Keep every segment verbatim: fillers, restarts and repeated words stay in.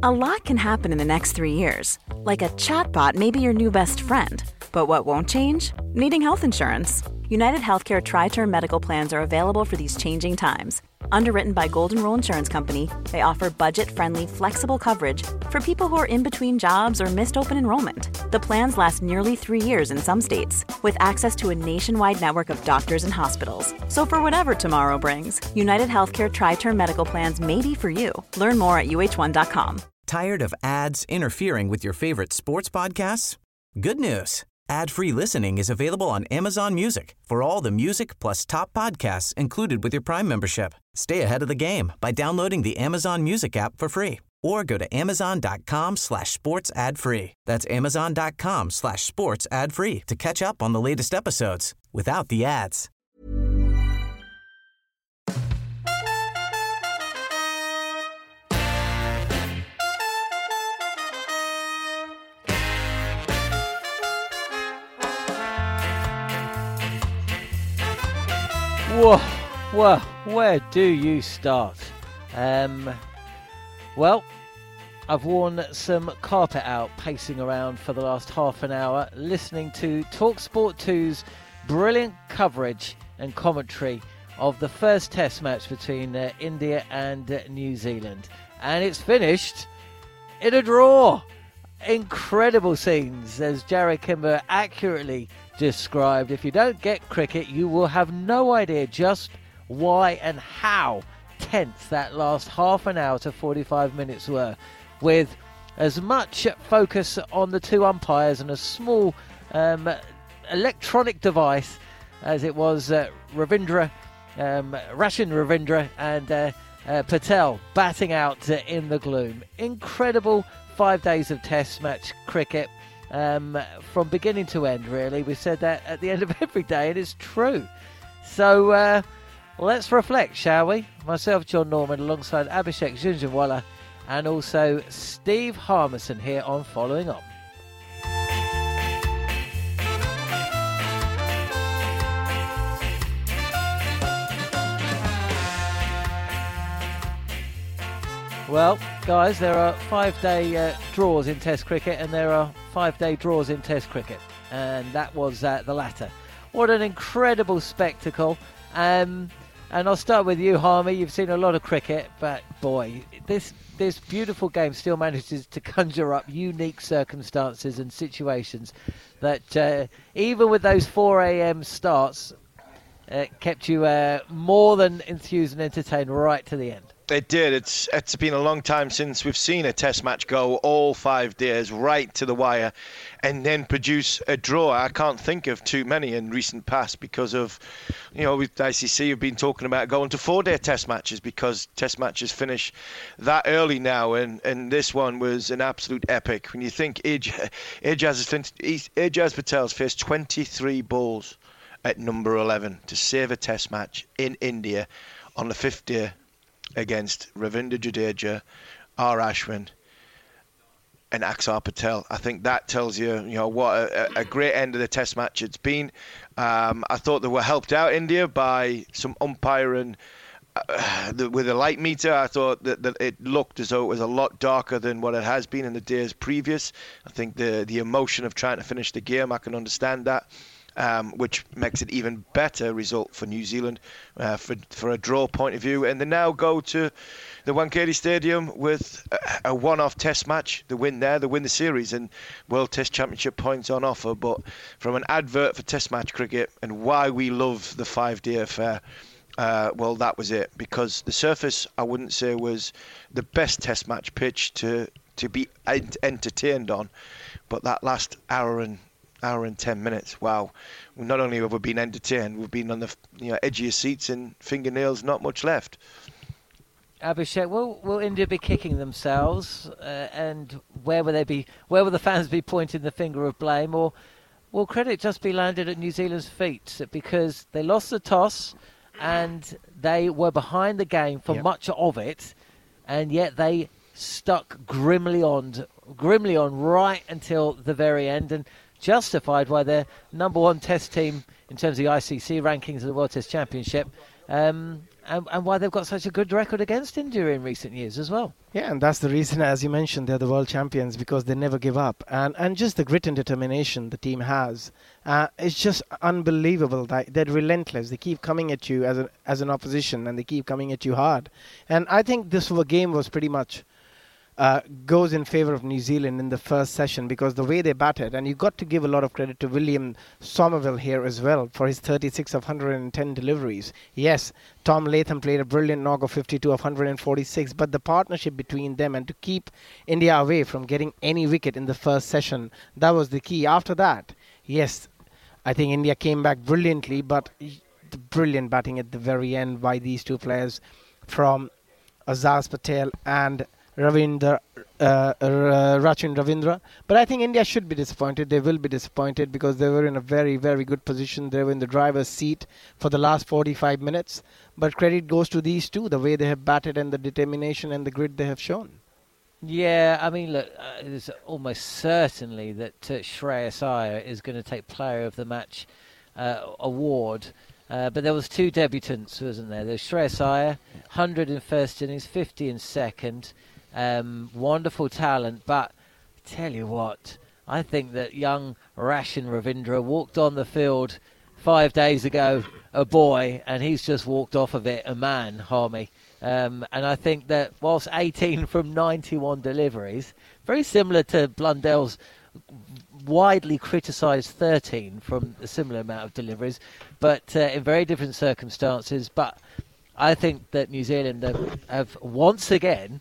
A lot can happen in the next three years. Like a chatbot may be your new best friend. But what won't change? Needing health insurance. United Healthcare Tri-Term Medical Plans are available for these changing times. Underwritten by Golden Rule Insurance Company, they offer budget-friendly, flexible coverage for people who are in between jobs or missed open enrollment. The plans last nearly three years in some states, with access to a nationwide network of doctors and hospitals. So for whatever tomorrow brings, United Healthcare Tri-Term Medical Plans may be for you. Learn more at U H one dot com. Tired of ads interfering with your favorite sports podcasts? Good news. Ad-free listening is available on Amazon Music for all the music plus top podcasts included with your Prime membership. Stay ahead of the game by downloading the Amazon Music app for free or go to amazon.com slash sports ad free. That's amazon.com slash sports ad free to catch up on the latest episodes without the ads. Whoa, well, where do you start? Um, well, I've worn some carpet out pacing around for the last half an hour, listening to TalkSport two's brilliant coverage and commentary of the first test match between uh, India and uh, New Zealand. And it's finished in a draw. Incredible scenes, as Jarrod Kimber accurately described. If you don't get cricket, you will have no idea just why and how tense that last half an hour to forty-five minutes were, with as much focus on the two umpires and a small um, electronic device as it was uh, Ravindra, um, Rachin Ravindra and uh, uh, Patel batting out uh, in the gloom. Incredible five days of test match cricket. Um, from beginning to end, really. We said that at the end of every day, and it's true. So uh, let's reflect, shall we? Myself, John Norman, alongside Abhishek Jhunjhunwala, and also Steve Harmison here on Following On. Well, guys, there are five-day uh, draws in Test cricket, and there are five-day draws in Test cricket, and that was uh, the latter. What an incredible spectacle! Um, and I'll start with you, Harmy. You've seen a lot of cricket, but boy, this this beautiful game still manages to conjure up unique circumstances and situations that, uh, even with those four a.m. starts, uh, kept you uh, more than enthused and entertained right to the end. It did. It's it's been a long time since we've seen a test match go all five days right to the wire and then produce a draw. I can't think of too many in recent past because of, you know, with I C C have been talking about going to four-day test matches because test matches finish that early now, and, and this one was an absolute epic. When you think Ajaz, Ajaz Patel's faced twenty-three balls at number eleven to save a test match in India on the fifth day against Ravindra Jadeja, R. Ashwin and Axar Patel. I think that tells you, you know, what a, a great end of the test match it's been. Um, I thought they were helped out, India, by some umpiring uh, the, with a light meter. I thought that, that it looked as though it was a lot darker than what it has been in the days previous. I think the, the emotion of trying to finish the game, I can understand that. Um, which makes it even better result for New Zealand uh, for for a draw point of view. And they now go to the Wankhede Stadium with a, a one-off test match. They win there, they win the series, and World Test Championship points on offer. But from an advert for test match cricket and why we love the five-day affair, uh, well, that was it. Because the surface, I wouldn't say, was the best test match pitch to, to be ent- entertained on. But that last hour and hour and ten minutes, wow. Not only have we been entertained, we've been on the, you know, edge of your seats and fingernails not much left. Abhishek, will will India be kicking themselves, uh, and where will they be? Where will the fans be pointing the finger of blame, or will credit just be landed at New Zealand's feet because they lost the toss and they were behind the game for yep. much of it, and yet they stuck grimly on, grimly on right until the very end, and justified why their number one test team in terms of the I C C rankings of the World Test Championship um, and, and why they've got such a good record against India in recent years as well. Yeah, and that's the reason, as you mentioned, they're the world champions, because they never give up. And and just the grit and determination the team has, uh, it's just unbelievable. That they're relentless. They keep coming at you as, a, as an opposition, and they keep coming at you hard. And I think this game was pretty much uh, goes in favour of New Zealand in the first session, because the way they batted, and you've got to give a lot of credit to William Somerville here as well for his thirty-six of one hundred ten deliveries. Yes, Tom Latham played a brilliant knock of fifty-two of one hundred forty-six, but the partnership between them and to keep India away from getting any wicket in the first session, that was the key. After that, yes, I think India came back brilliantly, but the brilliant batting at the very end by these two players from Azaz Patel and Ravindra, uh, uh, Rachin Ravindra. But I think India should be disappointed. They will be disappointed because they were in a very, very good position. They were in the driver's seat for the last forty-five minutes. But credit goes to these two, the way they have batted and the determination and the grit they have shown. Yeah, I mean, look, uh, it's almost certainly that uh, Shreyas Iyer is going to take Player of the Match uh, award. Uh, but there was two debutants, wasn't there? There's Shreyas Iyer, one hundred in first innings, fifty in second. Um, wonderful talent, but tell you what, I think that young Rachin Ravindra walked on the field five days ago, a boy, and he's just walked off of it, a man, Harmy. Um, and I think that whilst eighteen from ninety-one deliveries, very similar to Blundell's widely criticised thirteen from a similar amount of deliveries, but uh, in very different circumstances. But I think that New Zealand have, have once again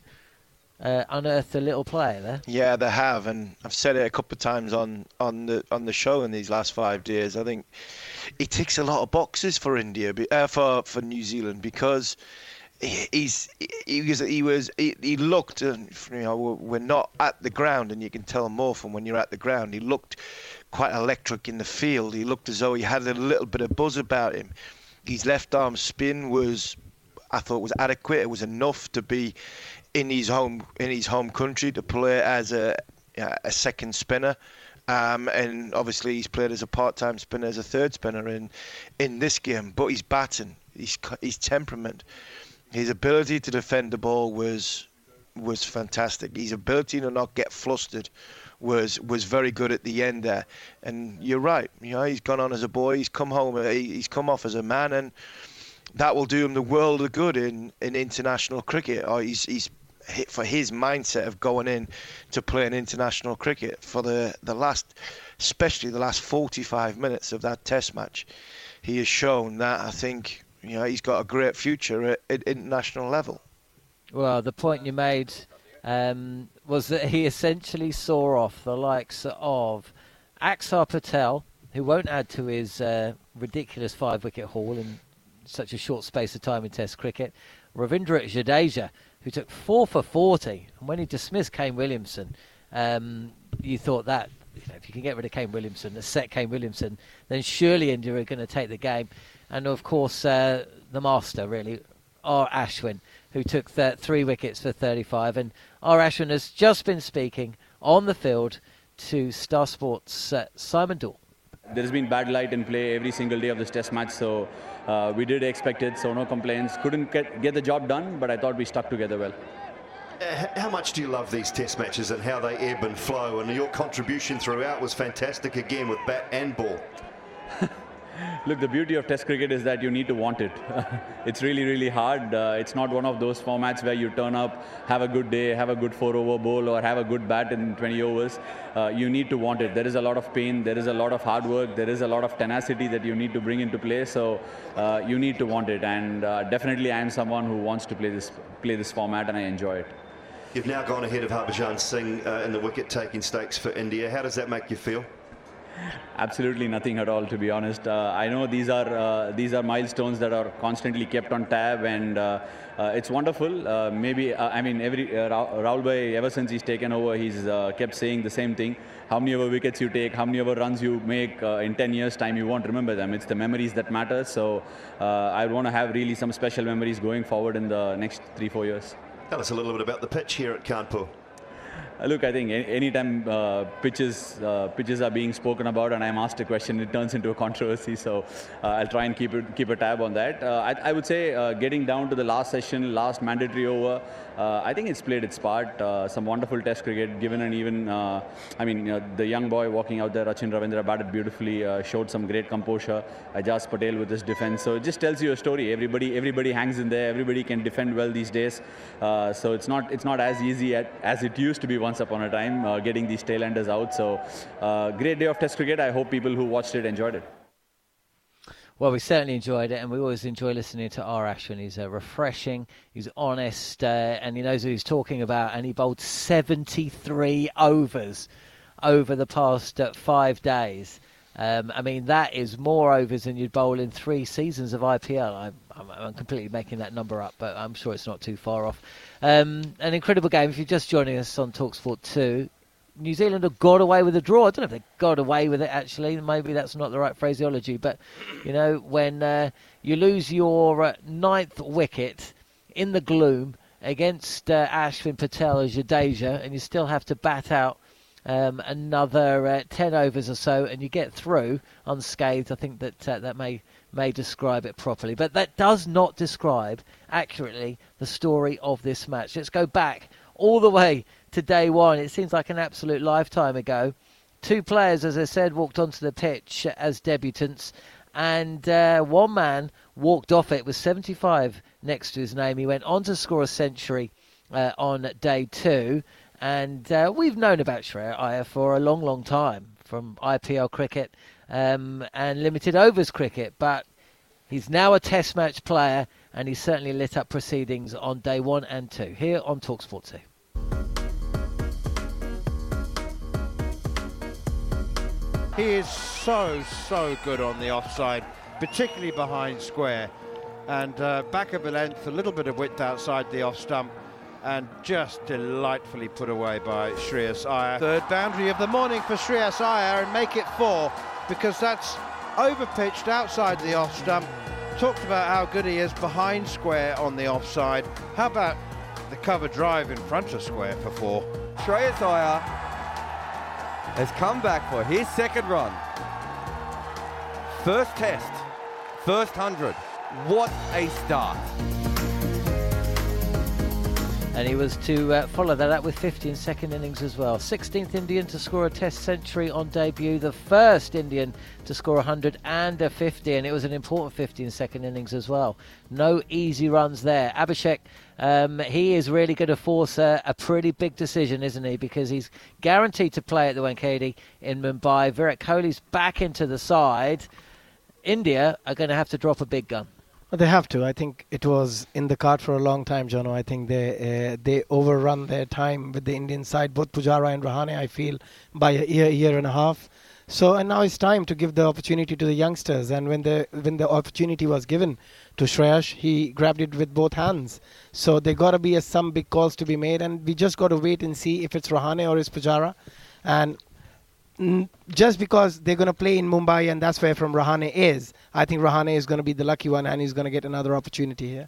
Uh, unearthed a little player there. Yeah, they have, and I've said it a couple of times on, on the on the show in these last five days. I think he ticks a lot of boxes for India, uh, for for New Zealand, because he, he's he was he was he, he looked, and you know, we're not at the ground, and you can tell more from when you're at the ground. He looked quite electric in the field. He looked as though he had a little bit of buzz about him. His left arm spin was, I thought, was adequate. It was enough to be in his home in his home country to play as a a second spinner, um, and obviously he's played as a part-time spinner, as a third spinner in in this game. But his batting, his his temperament, his ability to defend the ball was was fantastic. His ability to not get flustered was was very good at the end there. And you're right, you know, he's gone on as a boy, he's come home, he's come off as a man, and that will do him the world of good in, in international cricket. Or he's he's for his mindset of going in to play in international cricket for the, the last, especially the last forty-five minutes of that test match. He has shown that, I think, you know, he's got a great future at, at international level. Well, the point you made um, was that he essentially saw off the likes of Axar Patel, who won't add to his uh, ridiculous five-wicket haul in such a short space of time in Test cricket, Ravindra Jadeja, who took four for forty, and when he dismissed Kane Williamson, um, you thought that, you know, if you can get rid of Kane Williamson, set Kane Williamson, then surely India are going to take the game. And of course, uh, the master really, R. Ashwin, who took th- three wickets for thirty-five, and R. Ashwin has just been speaking on the field to Star Sports' uh, Simon Doull. There's been bad light in play every single day of this test match, so uh, we did expect it, so no complaints. Couldn't get, get the job done, but I thought we stuck together well. Uh, how much do you love these test matches and how they ebb and flow? And your contribution throughout was fantastic again with bat and ball. Look, the beauty of Test cricket is that you need to want it. It's really, really hard. Uh, it's not one of those formats where you turn up, have a good day, have a good four-over bowl, or have a good bat in twenty overs. Uh, you need to want it. There is a lot of pain. There is a lot of hard work. There is a lot of tenacity that you need to bring into play. So uh, you need to want it. And uh, definitely, I am someone who wants to play this play this format, and I enjoy it. You've now gone ahead of Harbhajan Singh uh, in the wicket-taking stakes for India. How does that make you feel? Absolutely nothing at all, to be honest. Uh, I know these are uh, these are milestones that are constantly kept on tab, and uh, uh, it's wonderful. Uh, maybe uh, I mean every uh, Rahul Bhai, ever since he's taken over, he's uh, kept saying the same thing. How many ever wickets you take, how many ever runs you make, uh, in ten years' time you won't remember them. It's the memories that matter. So uh, I want to have really some special memories going forward in the next three four years. Tell us a little bit about the pitch here at Kanpur. look, I think any, anytime uh, pitches uh, pitches are being spoken about and I'm asked a question, it turns into a controversy. So uh, I'll try and keep it keep a tab on that. Uh, I, I would say uh, getting down to the last session, last mandatory over, uh, I think it's played its part. Uh, some wonderful Test cricket, given an even. Uh, I mean, uh, the young boy walking out there, Rachin Ravindra, batted beautifully, uh, showed some great composure. Ajaz Patel with his defence. So it just tells you a story. Everybody, everybody hangs in there. Everybody can defend well these days. Uh, so it's not it's not as easy at, as it used to be once upon a time, uh, getting these tail-enders out. So uh, great day of Test cricket. I hope people who watched it enjoyed it. Well, we certainly enjoyed it, and we always enjoy listening to R. Ashwin. He's uh, refreshing, he's honest, uh, and he knows what he's talking about, and he bowled seventy-three overs over the past uh, five days. Um, I mean, that is more overs than you'd bowl in three seasons of I P L. I'm, I'm, I'm completely making that number up, but I'm sure it's not too far off. Um, an incredible game. If you're just joining us on TalkSport two, New Zealand have got away with a draw. I don't know if they got away with it, actually. Maybe that's not the right phraseology. But, you know, when uh, you lose your uh, ninth wicket in the gloom against uh, Ashwin Patel as Jadeja, and you still have to bat out um, another uh, ten overs or so, and you get through unscathed, I think that uh, that may, may describe it properly. But that does not describe accurately the story of this match. Let's go back all the way to day one. It seems like an absolute lifetime ago. Two players, as I said, walked onto the pitch as debutants, and uh, one man walked off it with seventy-five next to his name. He went on to score a century uh, on day two, and uh, we've known about Shreyas Iyer for a long, long time from I P L cricket um, and limited overs cricket, but he's now a Test match player, and he certainly lit up proceedings on day one and two here on TalkSport two. He is so, so good on the offside, particularly behind square. And uh, back of a length, a little bit of width outside the off stump, and just delightfully put away by Shreyas Iyer. Third boundary of the morning for Shreyas Iyer, and make it four, because that's over-pitched outside the off stump. Talked about how good he is behind square on the offside. How about the cover drive in front of square for four? Shreyas Iyer has come back for his second run. First test, first hundred. What a start. And he was to uh, follow that up with fifty in second innings as well. sixteenth Indian to score a Test century on debut. The first Indian to score one hundred and a fifty, and it was an important fifty in second innings as well. No easy runs there. Abhishek, um, he is really going to force a, a pretty big decision, isn't he? Because he's guaranteed to play at the Wankhede in Mumbai. Virat Kohli's back into the side. India are going to have to drop a big gun. They have to. I think it was in the card for a long time, Jono. I think they uh, they overrun their time with the Indian side, both Pujara and Rahane, I feel, by a year, year and a half. So, and now it's time to give the opportunity to the youngsters. And when the when the opportunity was given to Shreyas, he grabbed it with both hands. So there got to be a, some big calls to be made, and we just got to wait and see if it's Rahane or it's Pujara. And just because they're going to play in Mumbai and that's where from Rahane is, I think Rahane is going to be the lucky one and he's going to get another opportunity here.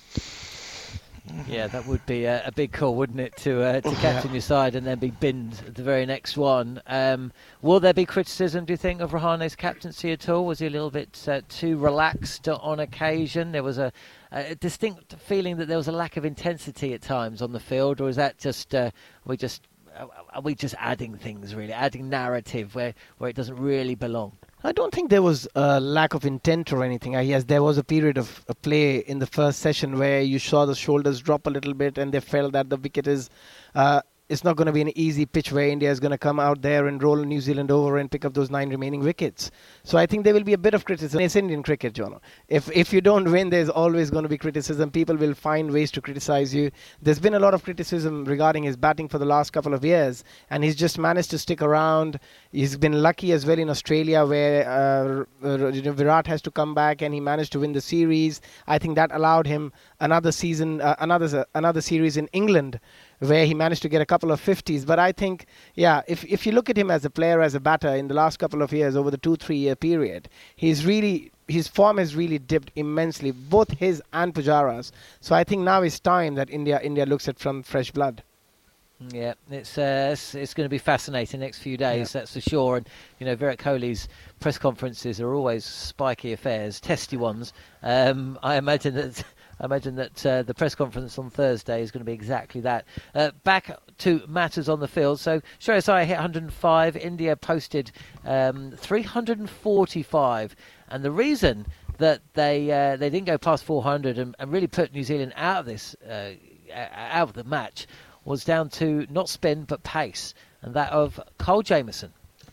Yeah, that would be a, a big call, wouldn't it, to uh, to captain your side and then be binned at the very next one. Um, will there be criticism, do you think, of Rahane's captaincy at all? Was he a little bit uh, too relaxed on occasion? There was a, a distinct feeling that there was a lack of intensity at times on the field, or is that just uh, we just are we just adding things, really, adding narrative where, where it doesn't really belong? I don't think there was a lack of intent or anything. Uh, yes, there was a period of uh, play in the first session where you saw the shoulders drop a little bit and they felt that the wicket is... Uh, it's not going to be an easy pitch where India is going to come out there and roll New Zealand over and pick up those nine remaining wickets. So I think there will be a bit of criticism. It's Indian cricket, Jono. If if you don't win, there's always going to be criticism. People will find ways to criticize you. There's been a lot of criticism regarding his batting for the last couple of years, and he's just managed to stick around. He's been lucky as well in Australia, where uh, uh, you know, Virat has to come back, and he managed to win the series. I think that allowed him another season, uh, another uh, another series in England, where he managed to get a couple of fifties. But I think, yeah, if if you look at him as a player, as a batter in the last couple of years, over the two, three-year period, he's really, his form has really dipped immensely, both his and Pujara's. So I think now is time that India India looks at from fresh blood. Yeah, it's uh, it's, it's going to be fascinating next few days, yeah. That's for sure. And you know, Virat Kohli's press conferences are always spiky affairs, testy ones. Um, I imagine that I imagine that uh, the press conference on Thursday is going to be exactly that. Uh, back to matters on the field. So Shreyas Iyer hit one hundred five. India posted um, three hundred forty-five, and the reason that they uh, they didn't go past four hundred and, and really put New Zealand out of this uh, out of the match was down to not spin but pace, and that of Kyle Jamieson.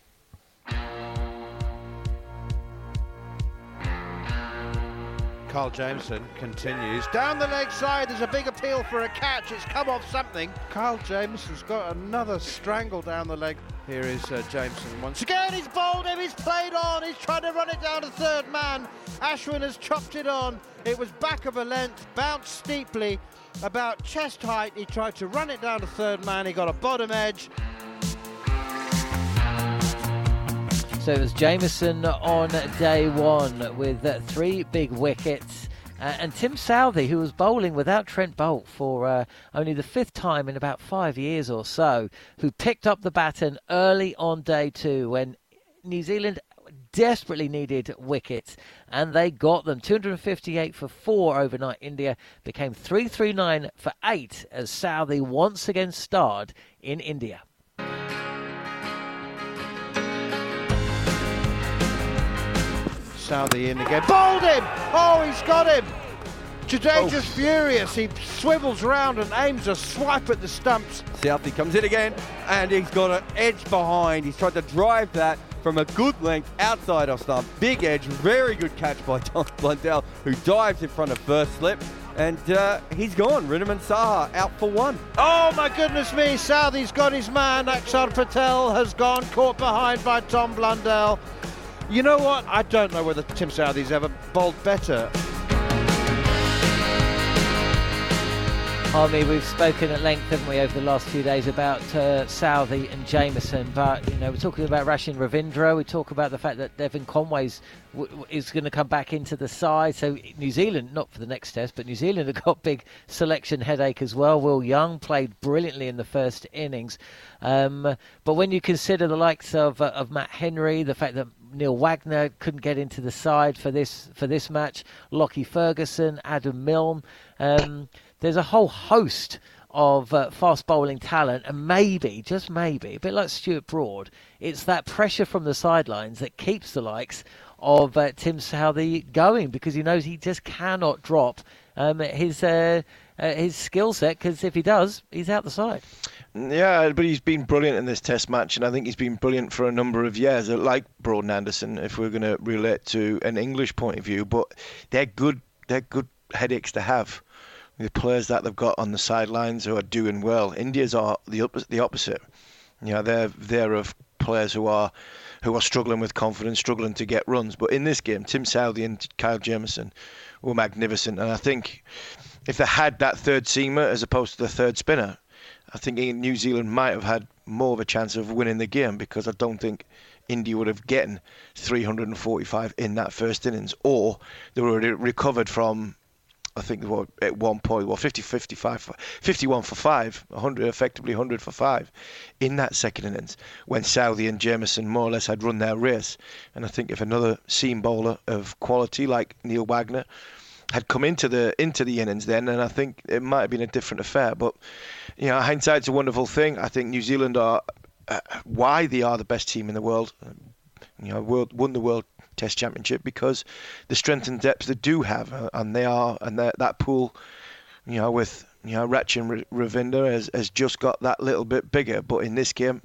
Kyle Jamieson continues. Down the leg side, there's a big appeal for a catch. It's come off something. Kyle Jamieson's got another strangle down the leg. Here is uh, Jamieson once again. He's bowled him. He's played on. He's trying to run it down to third man. Ashwin has chopped it on. It was back of a length, bounced steeply, about chest height. He tried to run it down to third man. He got a bottom edge. So it was Jamieson on day one with uh, three big wickets. Uh, and Tim Southee, who was bowling without Trent Boult for uh, only the fifth time in about five years or so, who picked up the baton early on day two when New Zealand desperately needed wickets, and they got them. two hundred fifty-eight for four overnight. India became three thirty-nine for eight as Southee once again starred in India. Southee in again. Bowled him! Oh, he's got him! Jadeja's oh. furious. He swivels round and aims a swipe at the stumps. Southee comes in again, and he's got an edge behind. He's tried to drive that from a good length outside off stump. Big edge, very good catch by Tom Blundell, who dives in front of first slip. And uh, he's gone. Wriddhiman Saha out for one. Oh my goodness me, Southee's got his man. Akshar Patel has gone, caught behind by Tom Blundell. You know what? I don't know whether Tim Southee's ever bowled better. Harmy, we've spoken at length, haven't we, over the last few days about uh, Southee and Jamieson, but you know we're talking about Rachin Ravindra. We talk about the fact that Devon Conway's w- w- is going to come back into the side. So New Zealand, not for the next test, but New Zealand have got big selection headache as well. Will Young played brilliantly in the first innings, um, but when you consider the likes of uh, of Matt Henry, the fact that Neil Wagner couldn't get into the side for this for this match, Lockie Ferguson, Adam Milne. Um, There's a whole host of uh, fast bowling talent, and maybe, just maybe, a bit like Stuart Broad, it's that pressure from the sidelines that keeps the likes of uh, Tim Southee going, because he knows he just cannot drop um, his uh, uh, his skill set, because if he does, he's out the side. Yeah, but he's been brilliant in this Test match, and I think he's been brilliant for a number of years, like Broad and Anderson, if we're going to relate to an English point of view. But they're good, they're good headaches to have. The players that they've got on the sidelines who are doing well. India's are the op- the opposite. You know, they're they're of players who are who are struggling with confidence, struggling to get runs. But in this game, Tim Southee and Kyle Jamieson were magnificent. And I think if they had that third seamer as opposed to the third spinner, I think New Zealand might have had more of a chance of winning the game, because I don't think India would have gotten three hundred forty-five in that first innings, or they would have recovered from, I think they were at one point, well, fifty, fifty-five, fifty-one for five, one hundred, effectively one hundred for five in that second innings, when Southee and Jamieson more or less had run their race. And I think if another seam bowler of quality like Neil Wagner had come into the into the innings then, and I think it might have been a different affair. But you know, hindsight's a wonderful thing. I think New Zealand are uh, why they are the best team in the world. You know, world, won the World Test Championship because the strength and depth they do have, uh, and they are, and that pool, you know, with you know Rachin Ravindra has has just got that little bit bigger. But in this game,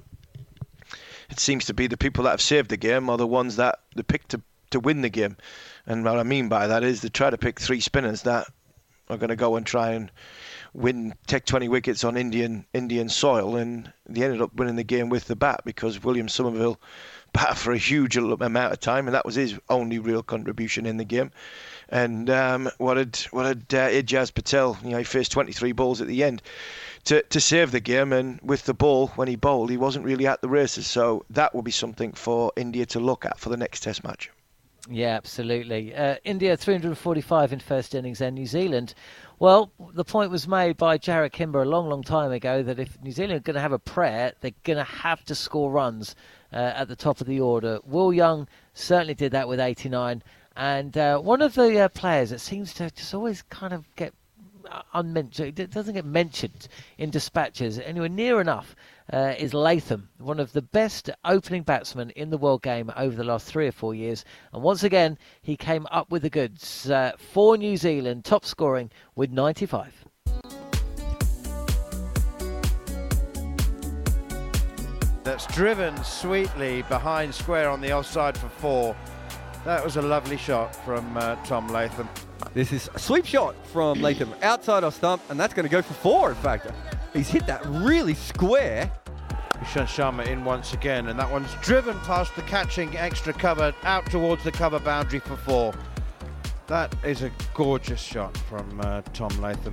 it seems to be the people that have saved the game are the ones that they pick to to win the game. And what I mean by that is they try to pick three spinners that are going to go and try and win, take twenty wickets on Indian Indian soil, and they ended up winning the game with the bat, because William Somerville bat for a huge amount of time, and that was his only real contribution in the game. And um, what did what did uh, Ijaz Patel? You know, he faced twenty-three balls at the end to to save the game, and with the ball when he bowled, he wasn't really at the races. So that will be something for India to look at for the next Test match. Yeah, absolutely. Uh, India three hundred forty-five in first innings, and New Zealand, well, the point was made by Jarrod Kimber a long, long time ago that if New Zealand are going to have a prayer, they're going to have to score runs uh, at the top of the order. Will Young certainly did that with eighty-nine, and uh, one of the uh, players that seems to just always kind of get unmentioned, it doesn't get mentioned in dispatches anywhere near enough, uh, is Latham, one of the best opening batsmen in the world game over the last three or four years. And once again, he came up with the goods uh, for New Zealand, top scoring with ninety-five. That's driven sweetly behind square on the offside for four. That was a lovely shot from uh, Tom Latham. This is a sweep shot from Latham outside off stump, and that's going to go for four, in fact. He's hit that really square. Ishant Sharma in once again, and that one's driven past the catching extra cover out towards the cover boundary for four. That is a gorgeous shot from uh, Tom Latham.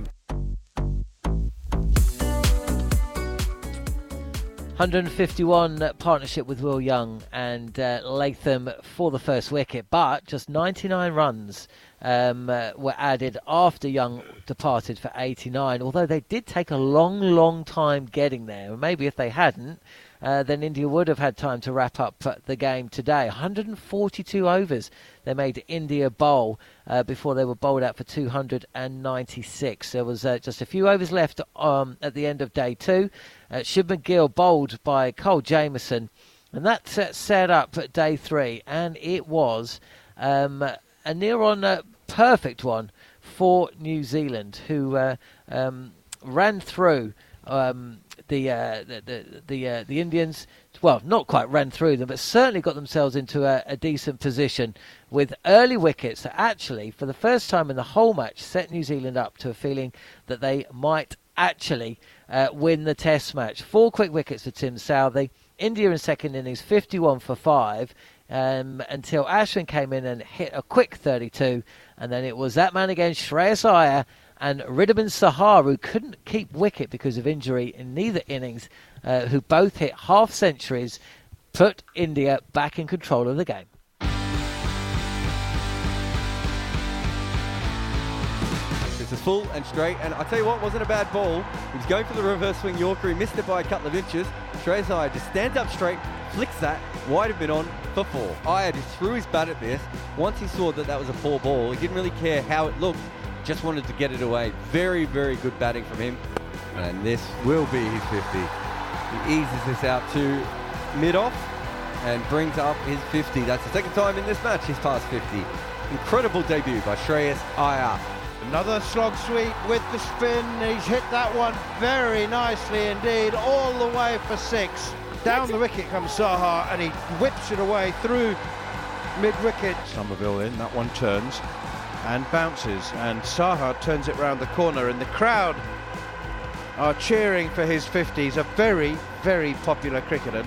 one hundred fifty-one partnership with Will Young and uh, Latham for the first wicket, but just ninety-nine runs um, uh, were added after Young departed for eighty-nine, although they did take a long, long time getting there. Maybe if they hadn't, uh, then India would have had time to wrap up the game today. one hundred forty-two overs they made India bowl uh, before they were bowled out for two hundred ninety-six. There was uh, just a few overs left um, at the end of day two. Uh, Shubman Gill bowled by Cole Jamieson, and that uh, set up at day three, and it was um, a near-on uh, perfect one for New Zealand, who uh, um, ran through um, the, uh, the the the, uh, the Indians. Well, not quite ran through them, but certainly got themselves into a, a decent position with early wickets that actually, for the first time in the whole match, set New Zealand up to a feeling that they might actually uh, win the Test match. Four quick wickets for Tim Southey. India in second innings, fifty-one for five, um, until Ashwin came in and hit a quick thirty-two, and then it was that man again, Shreyas Iyer, and Wriddhiman Sahar, who couldn't keep wicket because of injury in neither innings, uh, who both hit half centuries, put India back in control of the game. This is full and straight, and I tell you what, wasn't a bad ball. He was going for the reverse swing Yorker. He missed it by a couple of inches. Shreyas Iyer just stands up straight, flicks that, wide of mid on for four. Iyer just threw his bat at this. Once he saw that that was a poor ball, he didn't really care how it looked, just wanted to get it away. Very, very good batting from him, and this will be his fifty. He eases this out to mid-off and brings up his fifty. That's the second time in this match he's passed fifty. Incredible debut by Shreyas Iyer. Another slog sweep with the spin. He's hit that one very nicely indeed, all the way for six. Down the wicket comes Sahar, and he whips it away through mid-wicket. Somerville in, that one turns and bounces, and Sahar turns it round the corner, and the crowd are cheering for his fifty. He's a very, very popular cricketer.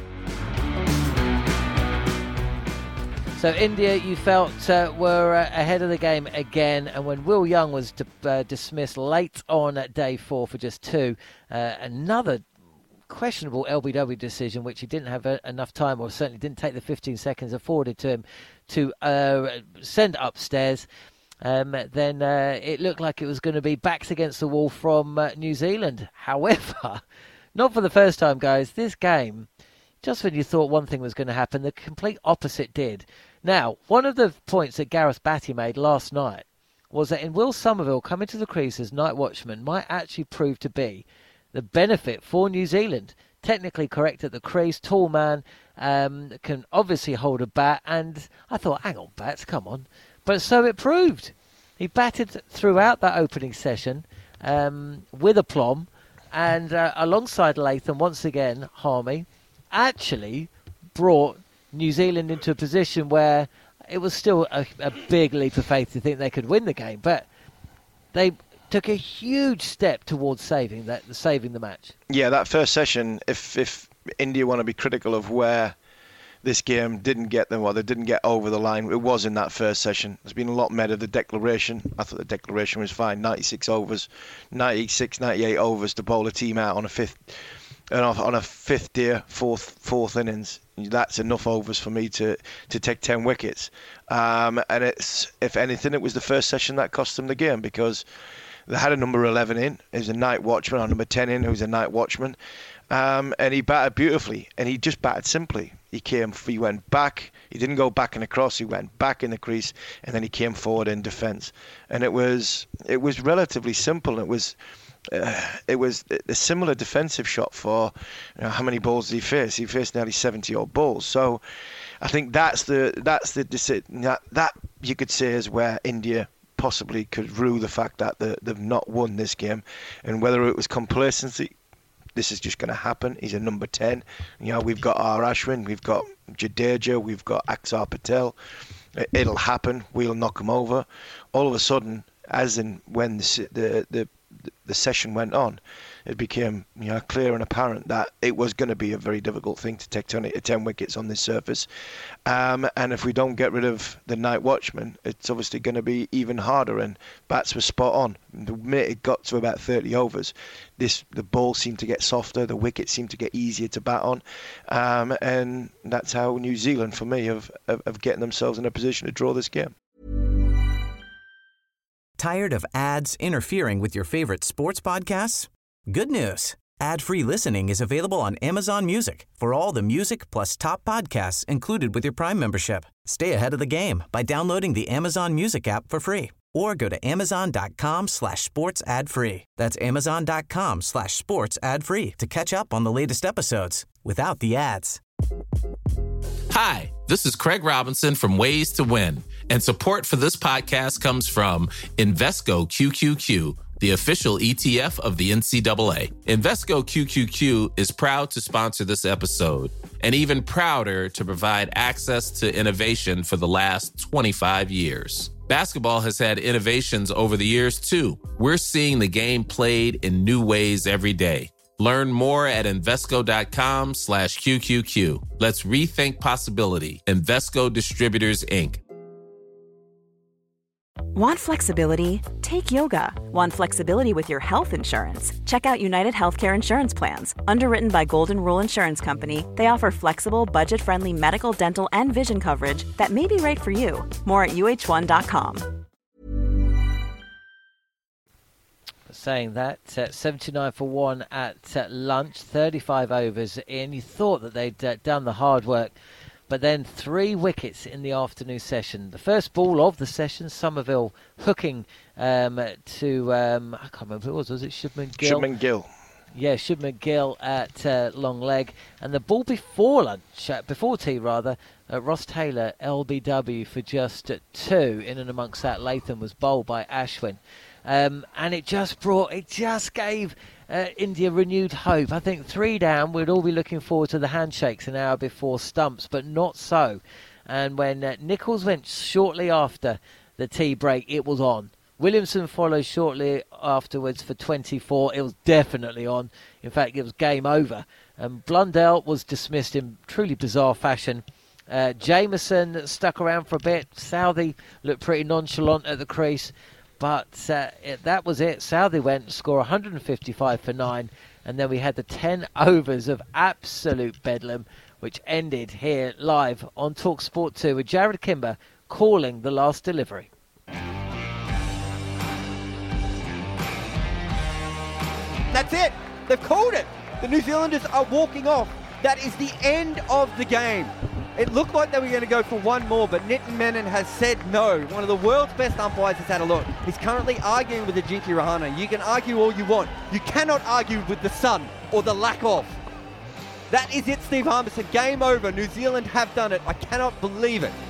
So India, you felt, uh, were uh, ahead of the game again, and when Will Young was d- uh, dismissed late on at day four for just two, uh, another questionable L B W decision, which he didn't have uh, enough time, or certainly didn't take the fifteen seconds afforded to him to uh, send upstairs. Um, then uh, it looked like it was going to be backs against the wall from uh, New Zealand. However, not for the first time, guys. This game, just when you thought one thing was going to happen, the complete opposite did. Now, one of the points that Gareth Batty made last night was that in Will Somerville coming to the crease as night watchman might actually prove to be the benefit for New Zealand. Technically correct at the crease, tall man, um, can obviously hold a bat, and I thought, hang on, Bats, come on. But so it proved. He batted throughout that opening session um, with aplomb, and uh, alongside Latham, once again, Harmy, actually brought New Zealand into a position where it was still a, a big leap of faith to think they could win the game, but they took a huge step towards saving that, saving the match. Yeah, that first session, if if India want to be critical of where this game didn't get them, or they didn't get over the line, it was in that first session. There's been a lot made of the declaration. I thought the declaration was fine. ninety-six overs, ninety-six, ninety-eight overs to bowl a team out on a fifth and on a fifth day, fourth fourth innings, that's enough overs for me to, to take ten wickets. Um, and it's, if anything, it was the first session that cost them the game, because they had a number eleven in, who's a night watchman, or number ten in, who's a night watchman. Um, and he batted beautifully, and he just batted simply. He came, he went back, he didn't go back and across, he went back in the crease, and then he came forward in defence. And it was it was relatively simple. It was uh, it was a similar defensive shot for, you know, how many balls did he face? He faced nearly seventy odd balls. So I think that's the that's the that, that you could say is where India possibly could rue the fact that the, they've not won this game, and whether it was complacency. This is just going to happen. He's a number ten. You know, we've got our Ashwin, we've got Jadeja, we've got Axar Patel. It'll happen. We'll knock him over. All of a sudden, as in when the the the, the session went on, it became, you know, clear and apparent that it was going to be a very difficult thing to take ten wickets on this surface. Um, and if we don't get rid of the night watchman, it's obviously going to be even harder. And bats were spot on. The minute it got to about thirty overs, this the ball seemed to get softer, the wickets seemed to get easier to bat on. Um, and that's how New Zealand, for me, have, have, have getting themselves in a position to draw this game. Tired of ads interfering with your favorite sports podcasts? Good news. Ad-free listening is available on Amazon Music for all the music plus top podcasts included with your Prime membership. Stay ahead of the game by downloading the Amazon Music app for free or go to amazon.com slash sports ad free. That's amazon.com slash sports ad free to catch up on the latest episodes without the ads. Hi, this is Craig Robinson from Ways to Win, and support for this podcast comes from Invesco Q Q Q, the official E T F of the N C double A. Invesco Q Q Q is proud to sponsor this episode, and even prouder to provide access to innovation for the last twenty-five years. Basketball has had innovations over the years, too. We're seeing the game played in new ways every day. Learn more at Invesco.com slash QQQ. Let's rethink possibility. Invesco Distributors, Incorporated. Want flexibility? Take yoga. Want flexibility with your health insurance? Check out United Healthcare Insurance Plans. Underwritten by Golden Rule Insurance Company, they offer flexible, budget-friendly medical, dental, and vision coverage that may be right for you. More at U H one dot com. Saying that, uh, seventy-nine for one at uh, lunch, thirty-five overs in. You thought that they'd uh, done the hard work, but then three wickets in the afternoon session. The first ball of the session, Somerville hooking um, to, um, I can't remember who it was, was it Shubman Gill? Shubman Gill. Yeah, Shubman Gill at uh, long leg. And the ball before lunch, uh, before tea rather, uh, Ross Taylor, L B W for just uh, two. In and amongst that, Latham was bowled by Ashwin. Um, and it just brought, it just gave uh, India renewed hope. I think three down, we'd all be looking forward to the handshakes an hour before stumps, but not so. And when uh, Nichols went shortly after the tea break, it was on. Williamson followed shortly afterwards for twenty-four. It was definitely on. In fact, it was game over. And Blundell was dismissed in truly bizarre fashion. Uh, Jameson stuck around for a bit. Southey looked pretty nonchalant at the crease. But uh, it, that was it. Southey went, score one hundred fifty-five for nine. And then we had the ten overs of absolute bedlam, which ended here live on TalkSport two with Jared Kimber calling the last delivery. That's it. They've called it. The New Zealanders are walking off. That is the end of the game. It looked like they were going to go for one more, but Nitin Menon has said no. One of the world's best umpires has had a look. He's currently arguing with Ajinkya Rahane. You can argue all you want. You cannot argue with the sun or the lack of. That is it, Steve Harmison. Game over. New Zealand have done it. I cannot believe it.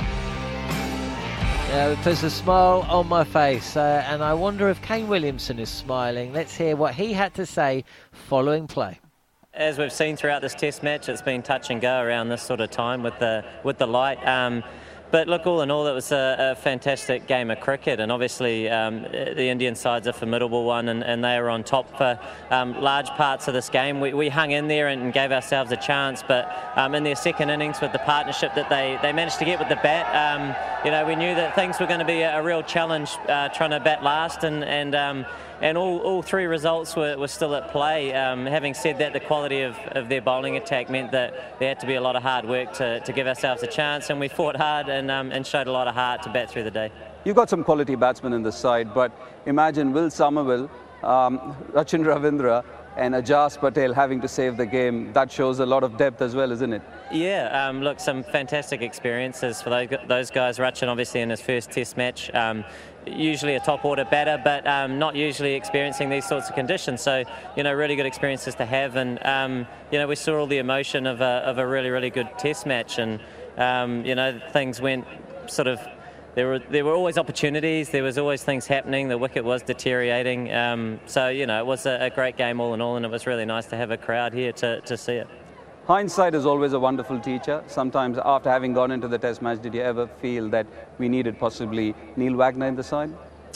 Yeah, it puts a smile on my face, uh, and I wonder if Kane Williamson is smiling. Let's hear what he had to say following play. As we've seen throughout this Test match, it's been touch and go around this sort of time with the with the light. Um, but look, all in all, it was a, a fantastic game of cricket, and obviously um, the Indian side's a formidable one, and, and they were on top for um, large parts of this game. We, we hung in there and gave ourselves a chance, but um, in their second innings with the partnership that they, they managed to get with the bat, um, you know, we knew that things were going to be a, a real challenge uh, trying to bat last, and and um, and all, all three results were, were still at play. Um, having said that, the quality of, of their bowling attack meant that there had to be a lot of hard work to, to give ourselves a chance, and we fought hard and um, and showed a lot of heart to bat through the day. You've got some quality batsmen in the side, but imagine Will Somerville, um, Rachin Ravindra and Ajaz Patel having to save the game. That shows a lot of depth as well, isn't it? Yeah, um, look, some fantastic experiences for those, those guys. Rachin obviously in his first test match, um, usually a top order batter, but um, not usually experiencing these sorts of conditions. So, you know, really good experiences to have. And, um, you know, we saw all the emotion of a, of a really, really good test match. And, um, you know, things went sort of, There were there were always opportunities. There was always things happening. The wicket was deteriorating. Um, so you know it was a, a great game all in all, and it was really nice to have a crowd here to, to see it. Hindsight is always a wonderful teacher. Sometimes after having gone into the Test match, did you ever feel that we needed possibly Neil Wagner in the side?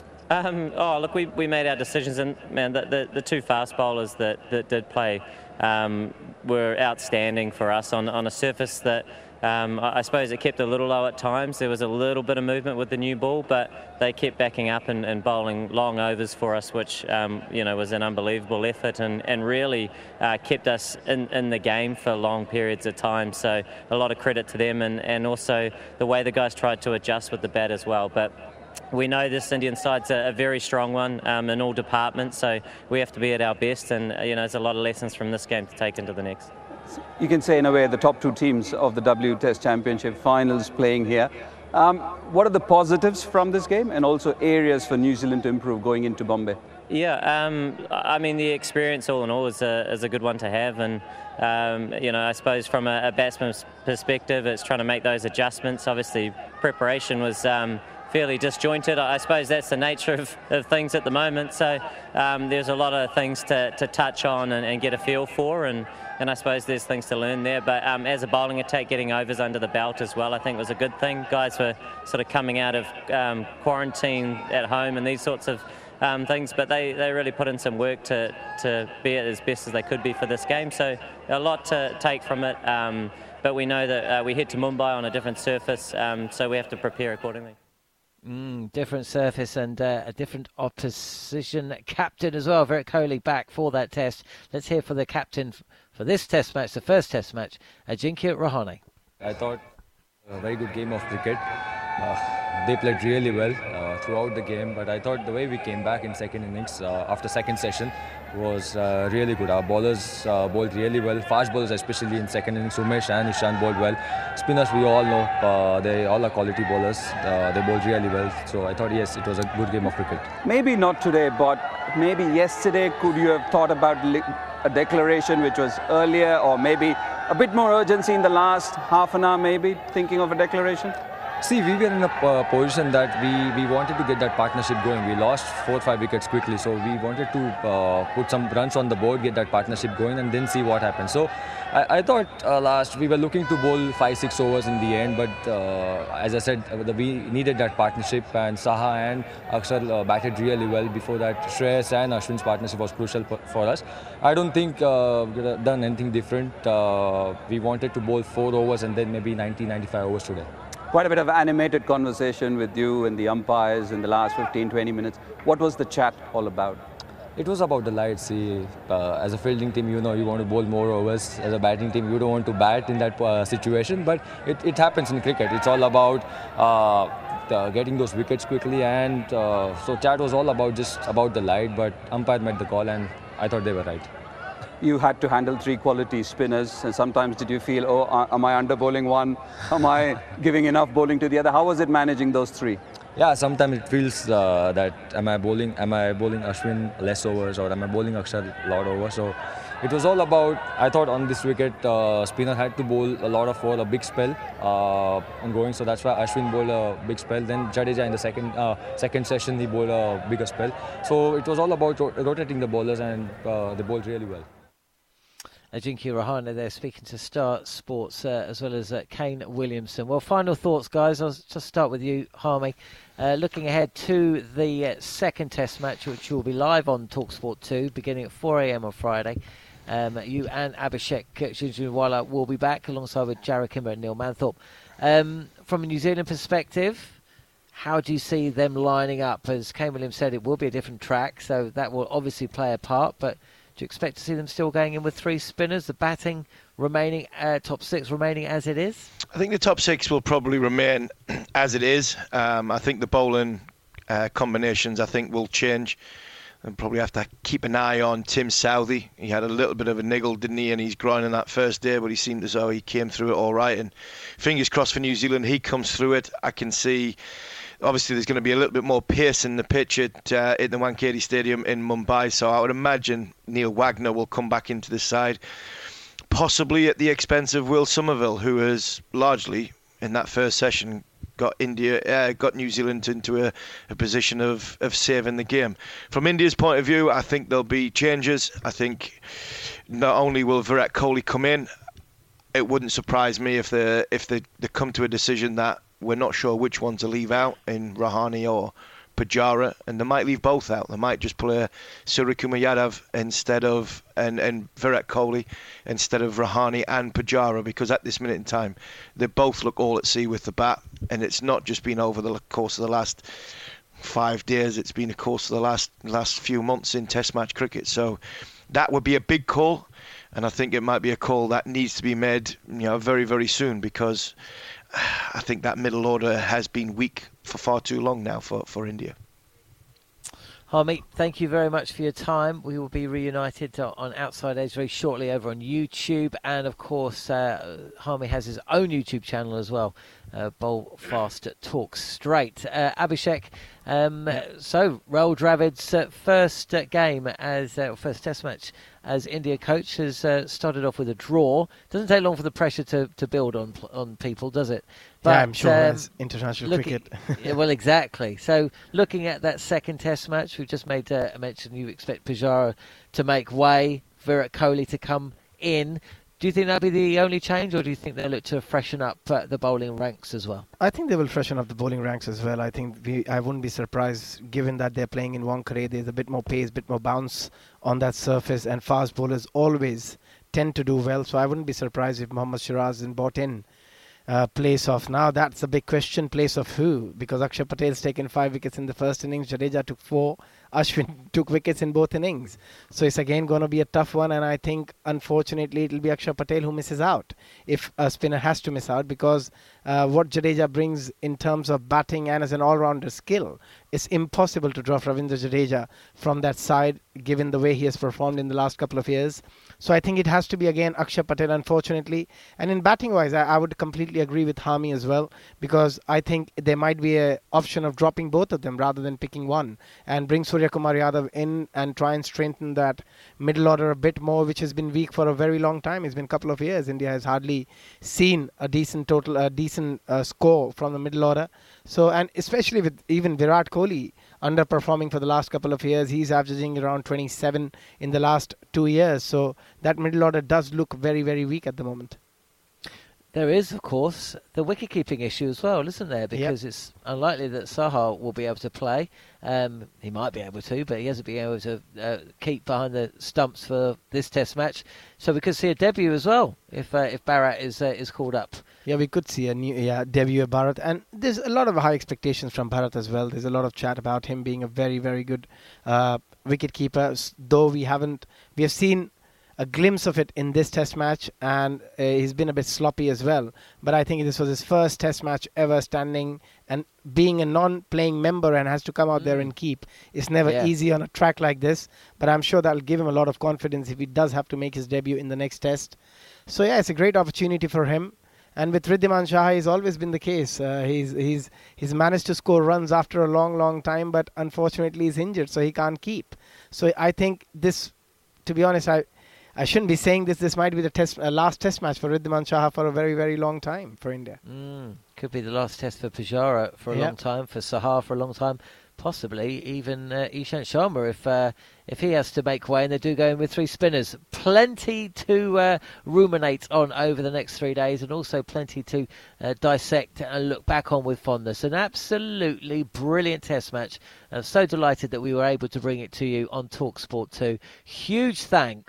Um, oh look, we, we made our decisions, and man, the the, the two fast bowlers that, that did play um, were outstanding for us on on a surface that. Um, I suppose it kept a little low at times. There was a little bit of movement with the new ball, but they kept backing up and, and bowling long overs for us, which um, you know was an unbelievable effort and, and really uh, kept us in, in the game for long periods of time. So a lot of credit to them, and, and also the way the guys tried to adjust with the bat as well. But we know this Indian side's a, a very strong one um, in all departments, so we have to be at our best, and you know there's a lot of lessons from this game to take into the next. You can say in a way the top two teams of the W Test Championship finals playing here. Um, what are the positives from this game, and also areas for New Zealand to improve going into Bombay? Yeah, um, I mean the experience all in all is a, is a good one to have, and um, you know I suppose from a, a batsman's perspective it's trying to make those adjustments. Obviously preparation was um, fairly disjointed. I suppose that's the nature of, of things at the moment, so um, there's a lot of things to, to touch on and, and get a feel for, and And I suppose there's things to learn there. But um, as a bowling attack, getting overs under the belt as well, I think was a good thing. Guys were sort of coming out of um, quarantine at home and these sorts of um, things, but they, they really put in some work to, to be as best as they could be for this game. So a lot to take from it. Um, but we know that uh, we head to Mumbai on a different surface, um, so we have to prepare accordingly. Mm, different surface and uh, a different opposition captain as well. Virat Kohli back for that test. Let's hear from the captain f- for this test match, the first test match, Ajinkya Rahane. I thought a very good game of cricket. Uh, they played really well uh, throughout the game, but I thought the way we came back in second innings uh, after second session was uh, really good. Our bowlers uh, bowled really well, fast bowlers especially in second innings. Umesh and Ishan bowled well. Spinners, we all know, uh, they all are quality bowlers. Uh, they bowled really well. So I thought, yes, it was a good game of cricket. Maybe not today, but maybe yesterday, could you have thought about li- a declaration which was earlier, or maybe a bit more urgency in the last half an hour, maybe, thinking of a declaration? See, we were in a uh, position that we, we wanted to get that partnership going. We lost four or five wickets quickly, so we wanted to uh, put some runs on the board, get that partnership going, and then see what happens. So I, I thought uh, last we were looking to bowl five, six overs in the end, but uh, as I said, uh, we needed that partnership, and Saha and Akshar uh, batted really well. Before that, Shreyas and Ashwin's partnership was crucial for us. I don't think uh, we could have done anything different. Uh, we wanted to bowl four overs and then maybe ninety, ninety-five overs today. Quite a bit of animated conversation with you and the umpires in the last fifteen, twenty minutes. What was the chat all about? It was about the light. See, uh, as a fielding team, you know, you want to bowl more overs. As a batting team, you don't want to bat in that uh, situation. But it, it happens in cricket. It's all about uh, the, getting those wickets quickly. And uh, so chat was all about just about the light. But umpire made the call, and I thought they were right. You had to handle three quality spinners, and sometimes did you feel, oh, uh, am I under bowling one? Am I giving enough bowling to the other? How was it managing those three? Yeah, sometimes it feels uh, that am I bowling, am I bowling Ashwin less overs, or am I bowling Akshar a lot overs? So it was all about, I thought on this wicket, uh, spinner had to bowl a lot of over, a big spell uh, on going. So that's why Ashwin bowled a big spell. Then Jadeja in the second uh, second session, he bowled a bigger spell. So it was all about ro- rotating the bowlers, and uh, they bowled really well. Ajinkya Rahane there speaking to Star Sports uh, as well as uh, Kane Williamson. Well, final thoughts, guys. I'll just start with you, Harmy. Uh, looking ahead to the uh, second test match, which will be live on TalkSport two, beginning at four a.m. on Friday. Um, you and Abhishek Jhunjhunwala will be back alongside with Jarrod Kimber and Neil Manthorpe. Um, from a New Zealand perspective, how do you see them lining up? As Kane Williams said, it will be a different track, so that will obviously play a part, but do you expect to see them still going in with three spinners, the batting remaining, uh, top six remaining as it is? I think the top six will probably remain as it is. Um, I think the bowling uh, combinations, I think, will change. And probably have to keep an eye on Tim Southey. He had a little bit of a niggle, didn't he, and he's grinding that first day, but he seemed as though he came through it all right. And fingers crossed for New Zealand, he comes through it. I can see, obviously, there's going to be a little bit more pace in the pitch at, uh, at the Wankhede Stadium in Mumbai, so I would imagine Neil Wagner will come back into the side, possibly at the expense of Will Somerville, who has largely, in that first session, got India, uh, got New Zealand into a, a position of, of saving the game. From India's point of view, I think there'll be changes. I think not only will Virat Kohli come in, it wouldn't surprise me if they if they, they come to a decision that we're not sure which one to leave out in Rahane or Pujara, and they might leave both out. They might just play Suryakumar Yadav instead of and, and Virat Kohli instead of Rahane and Pujara, because at this minute in time they both look all at sea with the bat, and it's not just been over the course of the last five days, it's been the course of the last last few months in Test match cricket. So that would be a big call, and I think it might be a call that needs to be made, you know, very very soon, because I think that middle order has been weak for far too long now for, for India. Harmy, thank you very much for your time. We will be reunited on Outside Edge very shortly over on YouTube. And, of course, uh, Harmy has his own YouTube channel as well, uh, Bowl Fast Talk Straight. Uh, Abhishek, um, so Rahul Dravid's uh, first uh, game as uh, first Test match as India coach has uh, started off with a draw. Doesn't take long for the pressure to, to build on on people, does it? But, yeah, I'm sure um, as international looking, cricket. Yeah, well, exactly. So looking at that second Test match, we've just made uh, a mention you expect Pujara to make way, Virat Kohli to come in. Do you think that'll be the only change, or do you think they'll look to freshen up uh, the bowling ranks as well? I think they will freshen up the bowling ranks as well. I think we, I wouldn't be surprised, given that they're playing in Wankhede. There's a bit more pace, a bit more bounce on that surface, and fast bowlers always tend to do well. So I wouldn't be surprised if Mohammad Shiraz is brought in. Uh, place of now, that's a big question. Place of who? Because Akshar Patel's taken five wickets in the first innings. Jadeja took four. Ashwin took wickets in both innings. So it's again going to be a tough one. And I think, unfortunately, it will be Akshar Patel who misses out. If a spinner has to miss out, because uh, what Jadeja brings in terms of batting and as an all-rounder skill, it's impossible to drop Ravindra Jadeja from that side, given the way he has performed in the last couple of years. So I think it has to be again Akshar Patel, unfortunately. And in batting wise, I, I would completely agree with Harmy as well, because I think there might be an option of dropping both of them rather than picking one, and bring Suryakumar Yadav in and try and strengthen that middle order a bit more, which has been weak for a very long time. It's been a couple of years. India has hardly seen a decent total, a decent uh, score from the middle order. So, and especially with even Virat Kohli underperforming for the last couple of years, he's averaging around twenty-seven in the last two years. So that middle order does look very, very weak at the moment. There is, of course, the wicket-keeping issue as well, isn't there? Because yep. It's unlikely that Saha will be able to play. Um, he might be able to, but he hasn't been able to uh, keep behind the stumps for this Test match. So we could see a debut as well if uh, if Bharat is uh, is called up. Yeah, we could see a new yeah, debut of Bharat. And there's a lot of high expectations from Bharat as well. There's a lot of chat about him being a very, very good uh, wicket-keeper, though we haven't... We have seen a glimpse of it in this Test match, and uh, he's been a bit sloppy as well. But I think this was his first Test match ever standing, and being a non-playing member and has to come out mm. there and keep. It's never yeah. easy on a track like this, but I'm sure that'll give him a lot of confidence if he does have to make his debut in the next Test. So yeah, it's a great opportunity for him. And with Wriddhiman Saha, it's always been the case. Uh, he's he's he's managed to score runs after a long, long time, but unfortunately he's injured, so he can't keep. So I think this, to be honest, I I shouldn't be saying this. This might be the test, uh, last Test match for Wriddhiman Saha for a very, very long time for India. Mm, could be the last Test for Pujara for a yep. long time, for Saha for a long time, possibly even uh, Ishant Sharma if uh, if he has to make way, and they do go in with three spinners. Plenty to uh, ruminate on over the next three days, and also plenty to uh, dissect and look back on with fondness. An absolutely brilliant Test match. I'm so delighted that we were able to bring it to you on TalkSport two. Huge thanks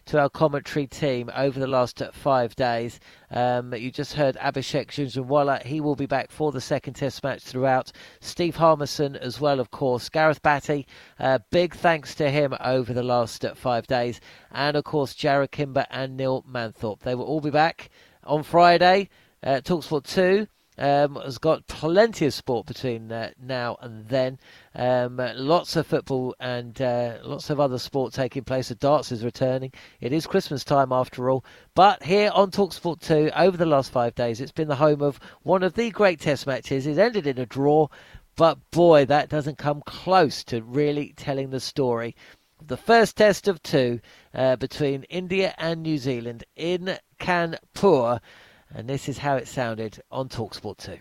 to our commentary team over the last five days. Um, you just heard Abhishek Jhunjhunwala. He will be back for the second test match throughout. Steve Harmison as well, of course. Gareth Batty, uh, big thanks to him over the last uh, five days. And, of course, Jarrod Kimber and Neil Manthorpe. They will all be back on Friday. Uh, TalkSport two um, has got plenty of sport between uh, now and then. Um, lots of football and uh, lots of other sport taking place. The darts is returning. It is Christmas time after all. But here on TalkSport two, over the last five days, it's been the home of one of the great test matches. It ended in a draw, but boy, that doesn't come close to really telling the story. The first test of two uh, between India and New Zealand in Kanpur. And this is how it sounded on TalkSport two.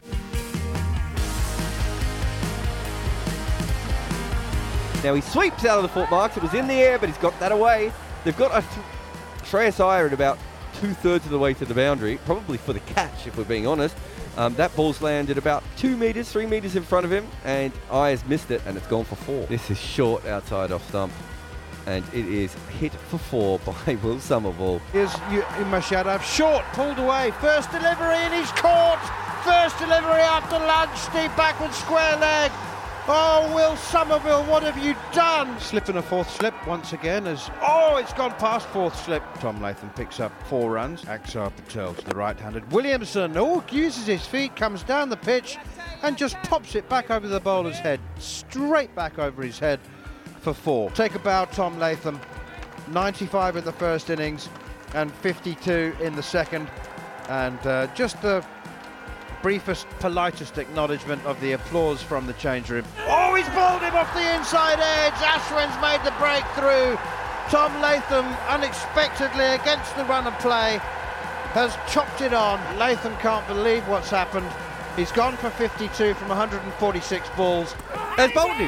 Now he sweeps out of the foot marks. It was in the air, but he's got that away. They've got a th- Shreyas Iyer at about two-thirds of the way to the boundary, probably for the catch, if we're being honest. Um, that ball's landed about two metres, three metres in front of him, and Ayer's missed it, and it's gone for four. This is short outside off stump, and it is hit for four by Will Somerville. Here's Umesh Yadav, short, pulled away, first delivery and he's caught! First delivery after lunch, deep backward square leg. Oh, Will Somerville, what have you done? Slipping a fourth slip once again as, oh, it's gone past fourth slip. Tom Latham picks up four runs. Axar Patel to the right-handed. Williamson, oh, uses his feet, comes down the pitch and just pops it back over the bowler's head. Straight back over his head for four. Take a bow, Tom Latham. ninety-five in the first innings and fifty-two in the second. And uh, just the briefest, politest acknowledgement of the applause from the change room. Oh, he's bowled him off the inside edge. Ashwin's made the breakthrough. Tom Latham, unexpectedly against the run of play, has chopped it on. Latham can't believe what's happened. He's gone for fifty-two from one hundred forty-six balls. Has bowled him.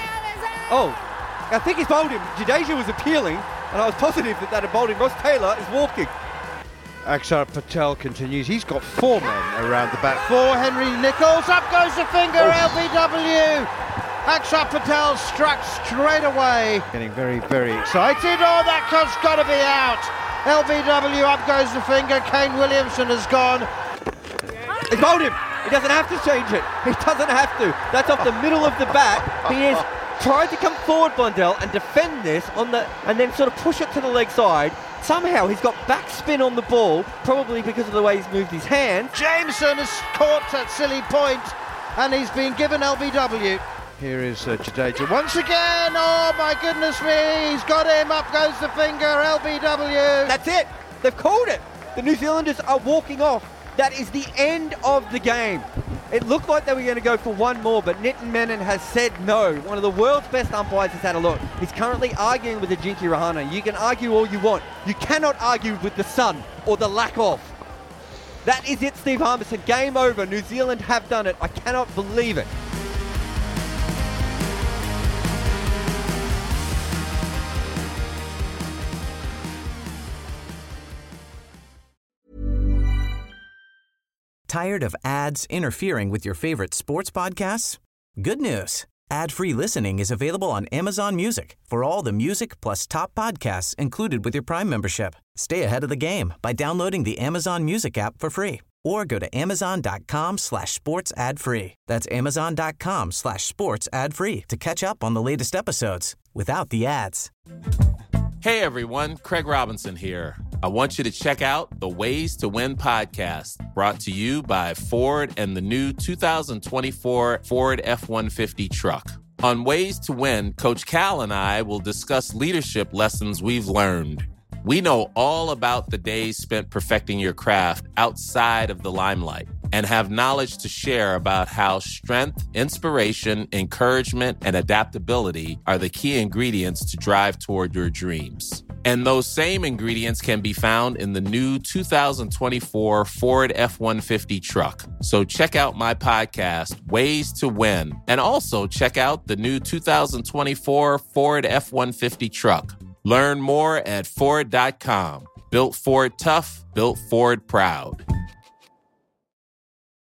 Oh, I think he's bowled him. Jadeja was appealing, and I was positive that that had bowled him. Ross Taylor is walking. Axar Patel continues. He's got four men around the bat. Four, Henry Nicholls. Up goes the finger, oh. L B W. Axar Patel struck straight away. Getting very, very excited. Oh, that has got to be out. L B W, up goes the finger. Kane Williamson has gone. He's bowled him. He doesn't have to change it. He doesn't have to. That's off the middle of the bat. He is tried to come forward, Blundell, and defend this on the, and then sort of push it to the leg side. Somehow he's got backspin on the ball, probably because of the way he's moved his hand. Jameson has caught at silly point, and he's been given L B W. Here is uh, Jadeja once again. Oh my goodness me, he's got him. Up goes the finger, L B W. That's it. They've called it. The New Zealanders are walking off. That is the end of the game. It looked like they were going to go for one more, but Nitin Menon has said no. One of the world's best umpires has had a look. He's currently arguing with Ajinkya Rahane. You can argue all you want. You cannot argue with the sun or the lack of. That is it, Steve Harmison. Game over. New Zealand have done it. I cannot believe it. Tired of ads interfering with your favorite sports podcasts? Good news. Ad-free listening is available on Amazon Music for all the music plus top podcasts included with your Prime membership. Stay ahead of the game by downloading the Amazon Music app for free or go to amazon.com slash sports ad free. That's amazon.com slash sports ad free to catch up on the latest episodes without the ads. Hey everyone, Craig Robinson here. I want you to check out the Ways to Win podcast, brought to you by Ford and the new two thousand twenty-four Ford F one fifty truck. On Ways to Win, Coach Cal and I will discuss leadership lessons we've learned. We know all about the days spent perfecting your craft outside of the limelight and have knowledge to share about how strength, inspiration, encouragement, and adaptability are the key ingredients to drive toward your dreams. And those same ingredients can be found in the new two thousand twenty-four Ford F one fifty truck. So check out my podcast, Ways to Win, and also check out the new two thousand twenty-four Ford F one fifty truck. Learn more at Ford dot com. Built Ford tough, built Ford proud.